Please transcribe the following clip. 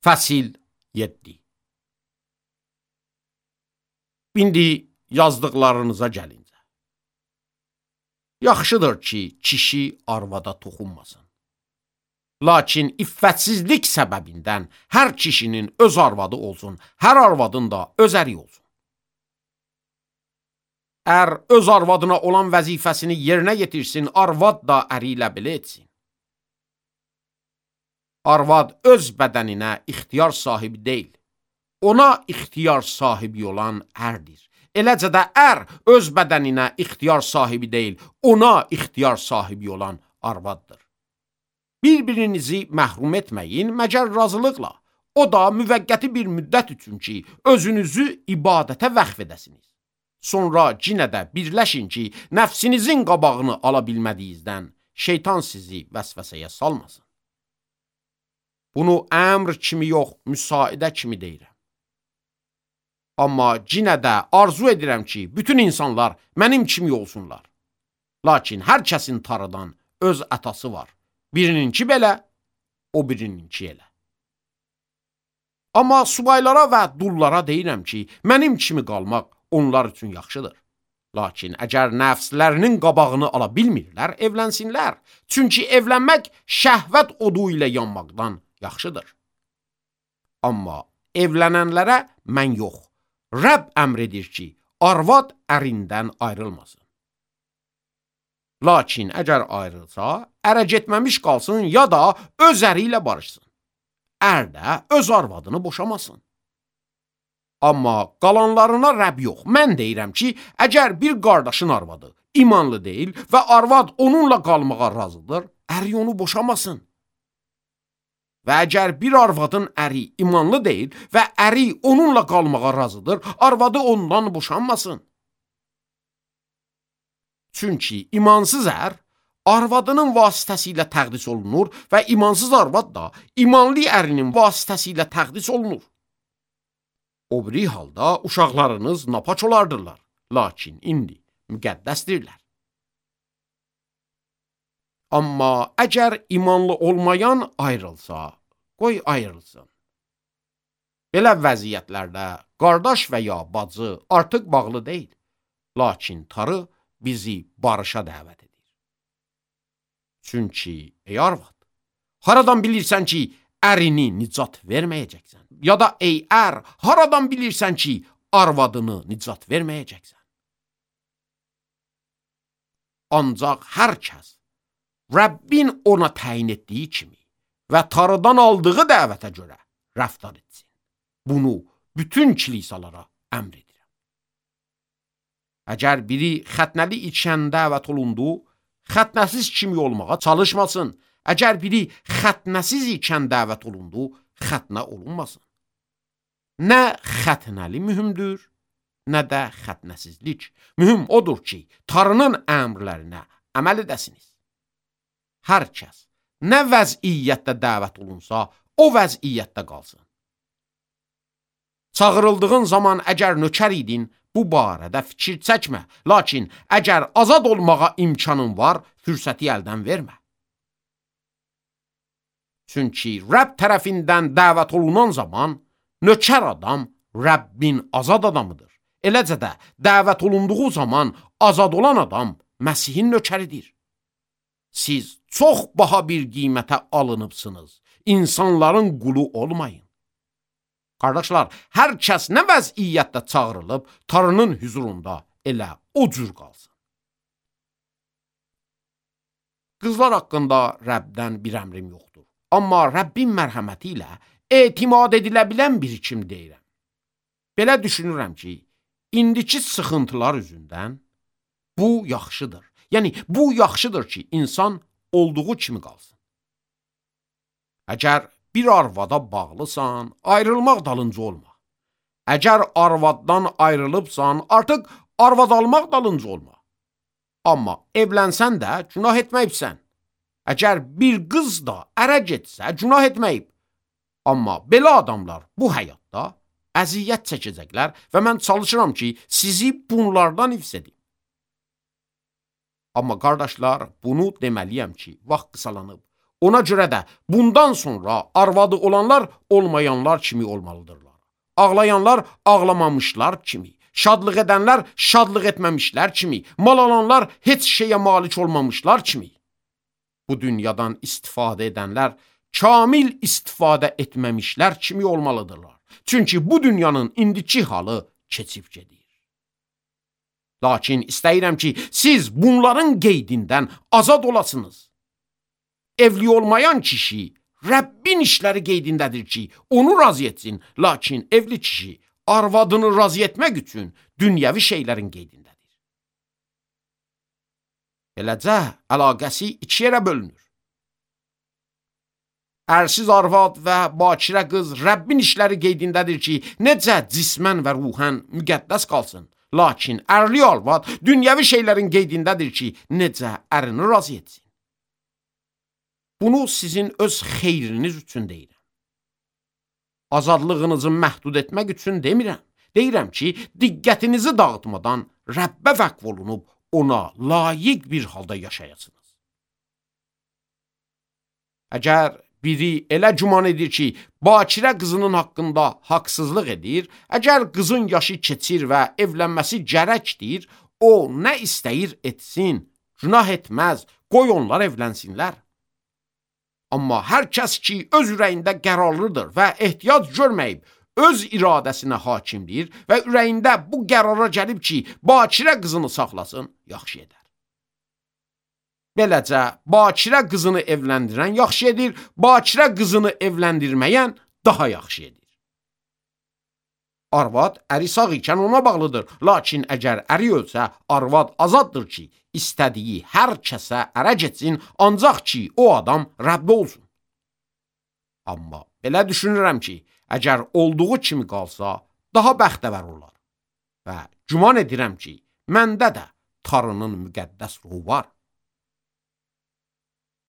Fəsil 7. İndi yazdıqlarınıza gəlincə. Yaxşıdır ki, kişi arvada toxunmasın. Lakin iffətsizlik səbəbindən hər kişinin öz arvadı olsun, hər arvadın da öz əri olsun. Ər öz arvadına olan vəzifəsini yerinə yetirsin, arvad da əri ilə belə etsin. Arvad öz bədəninə ixtiyar sahibi deyil. Ona ixtiyar sahibi olan ərdir. Eləcə də ər öz bədəninə ixtiyar sahibi deyil, ona ixtiyar sahibi olan arvaddır. Bir-birinizi məhrum etməyin, məgər razılıqla. O da müvəqqəti bir müddət üçün ki, özünüzü ibadətə vəqf edəsiniz. Sonra yenə də birləşin ki, nəfsinizin qabağını ala bilmədiyinizdən şeytan sizi vəsvəsəyə salmasın. Bunu əmr kimi yox, müsaidə kimi deyirəm. Amma yenə də arzu edirəm ki, bütün insanlar mənim kimi olsunlar. Lakin hər kəsin tarıdan öz ətası var. Birininki belə, o birininki elə. Amma subaylara və dullara deyirəm ki, mənim kimi qalmaq onlar üçün yaxşıdır. Lakin əgər nəfslərinin qabağını ala bilmirlər, evlənsinlər. Çünki evlənmək şəhvət odu ilə yanmaqdan yaxşıdır. Amma evlənənlərə mən yox, Rəbb əmr edir ki, arvad ərindən ayrılmasın. Lakin əgər ayrılsa, ərə getməmiş qalsın ya da öz əri ilə barışsın. Ər də öz arvadını boşamasın. Amma qalanlarına Rəbb yox. Mən deyirəm ki, əgər bir qardaşın arvadı imanlı deyil və arvad onunla qalmağa razıdır, əri onu boşamasın. Və əgər bir arvadın əri imanlı deyil və əri onunla qalmağa razıdır, arvadı ondan boşanmasın. Çünki imansız ər arvadının vasitəsilə təqdis olunur və imansız arvad da imanlı ərinin vasitəsilə təqdis olunur. O biri halda uşaqlarınız napaç olardırlar, lakin indi müqəddəsdirlər. Amma əgər imanlı olmayan ayrılsa, qoy ayrılsın. Belə vəziyyətlərdə qardaş və ya bacı artıq bağlı deyil, lakin tarı bizi barışa dəvət edir. Çünki, ey arvad, haradan bilirsən ki, ərini nicat verməyəcəksən? Ya da ey ər, haradan bilirsən ki, arvadını nicat verməyəcəksən? Ancaq hər kəs Rəbbin ona təyin etdiyi kimi və tarıdan aldığı dəvətə görə rəftar etsin. Bunu bütün kilisalara əmr edirəm. Əgər biri xətnəli içən dəvət olundu, xətnəsiz kimi olmağa çalışmasın. Əgər biri xətnəsiz ikən dəvət olundu, xətnə olunmasın. Nə xətnəli mühümdür, nə də xətnəsizlik. Mühüm odur ki, tarının əmrlərinə əməl edəsiniz. Hər kəs nə vəziyyətdə dəvət olunsa, o vəziyyətdə qalsın. Çağırıldığın zaman əgər nökər idin, bu barədə fikir çəkmə. Lakin əgər azad olmağa imkanın var, fürsəti əldən vermə. Çünki Rəbb tərəfindən dəvət olunan zaman, nökər adam Rəbbin azad adamıdır. Eləcə də dəvət olunduğu zaman azad olan adam Məsihin nökəridir. Siz çox baha bir qiymətə alınıbsınız. İnsanların qulu olmayın. Qardaşlar, hər kəs nə vəziyyətdə çağırılıb, tarının hüzurunda elə o cür qalsın. Qızlar haqqında Rəbdən bir əmrim yoxdur. Amma Rəbbin mərhəməti ilə etimad edilə bilən bir kim deyirəm. Belə düşünürəm ki, indiki sıxıntılar üzündən bu yaxşıdır. Yəni, bu yaxşıdır ki, insan olduğu kimi qalsın. Əgər bir arvada bağlısan, ayrılmaq dalınca olma. Əgər arvaddan ayrılıbsan, artıq arvad almaq dalınca olma. Amma evlənsən də günah etməyibsən. Əgər bir qız da ərə getsə, günah etməyib. Amma belə adamlar bu həyatda əziyyət çəkəcəklər və mən çalışıram ki, sizi bunlardan hifz edim. Amma qardaşlar, bunu deməliyəm ki, vaxt qısalanıb. Ona görə də bundan sonra arvadı olanlar olmayanlar kimi olmalıdırlar. Ağlayanlar ağlamamışlar kimi, şadlıq edənlər şadlıq etməmişlər kimi, mal alanlar heç şeyə malik olmamışlar kimi. Bu dünyadan istifadə edənlər kamil istifadə etməmişlər kimi olmalıdırlar. Çünki bu dünyanın indiki halı keçib gedir. Lakin istəyirəm ki, siz bunların qeydindən azad olasınız. Evli olmayan kişi Rəbbin işləri qeydindədir ki, onu razı etsin. Lakin evli kişi arvadını razı etmək üçün dünyəvi şeylərin qeydindədir. Beləcə, əlaqəsi iki yerə bölünür. Ərsiz arvad və bakirə qız Rəbbin işləri qeydindədir ki, necə cismən və ruhən müqəddəs qalsın. Lakin ərli arvad dünyəvi şeylərin qeydindədir ki, necə ərini razı etsin. Bunu sizin öz xeyriniz üçün deyirəm. Azadlığınızı məhdud etmək üçün demirəm. Deyirəm ki, diqqətinizi dağıtmadan Rəbbə vəqf olunub ona layiq bir halda yaşayasınız. Əgər biri elə güman edir ki, bakirə qızının haqqında haqsızlıq edir, əgər qızın yaşı keçir və evlənməsi gərəkdir, o nə istəyir etsin, günah etməz, qoy onlar evlənsinlər. Amma hər kəs ki, öz ürəyində qərarlıdır və ehtiyac görməyib, öz iradəsinə hakimdir və ürəyində bu qərara gəlib ki, bakirə qızını saxlasın, yaxşı edər. Beləcə, bakirə qızını evləndirən yaxşı edir, bakirə qızını evləndirməyən daha yaxşı edir. Arvad əri sağ ikən ona bağlıdır, lakin əgər əri ölsə, arvad azaddır ki, istədiyi hər kəsə ərə getsin, ancaq ki, o adam Rəbbi olsun. Amma belə düşünürəm ki, əgər olduğu kimi qalsa, daha bəxtəvər olar. Və güman edirəm ki, məndə də Tanrının müqəddəs ruhu var.